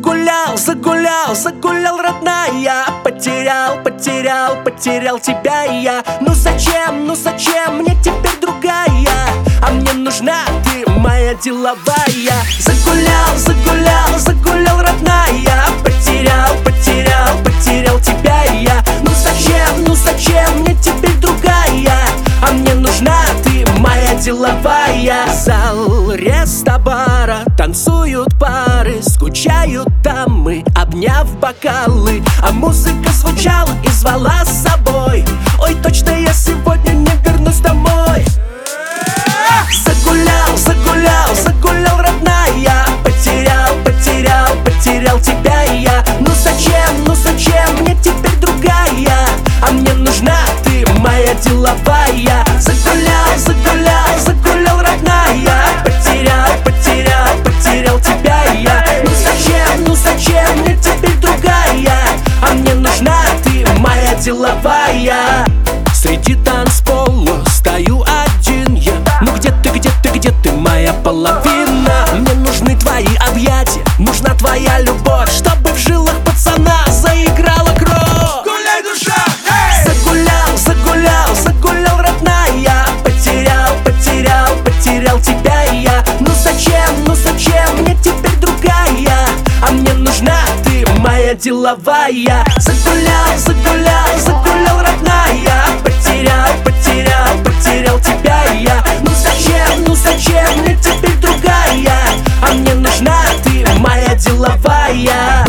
загулял, загулял, загулял, родная. Потерял тебя я. Ну зачем мне теперь другая? А мне нужна ты, моя деловая. Загулял, родная. Потерял тебя я. Ну зачем мне теперь другая? А мне нужна ты, моя деловая. Зал рестобара, танцуют пары, скучают дамы, обняв бокалы. А музыка звучала и звала с собой. Ой, точно я сегодня не вернусь домой. Загулял, родная. Потерял тебя я. Ну зачем мне теперь другая? А мне нужна ты, моя деловая. Загулял, родная. Потерял тебя я. Ну зачем мне теперь другая? А мне нужна ты, моя деловая. Среди танцпола стою один я. Ну где ты, моя половина? Мне нужны твои объятия, нужна твоя любовь, чтобы в жилах пацана заиграла кровь. Гуляй, душа! Загулял, родная. Потерял тебя я. Ну зачем мне теперь другая? А мне нужна ты, моя деловая. Загулял, родная. Потерял тебя я. Ну зачем мне теперь другая? А мне нужна ты, моя деловая.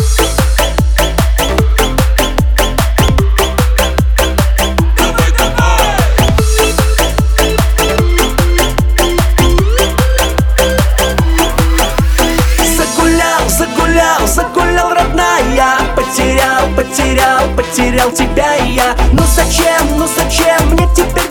Загулял, родная. Потерял тебя я. Ну зачем мне теперь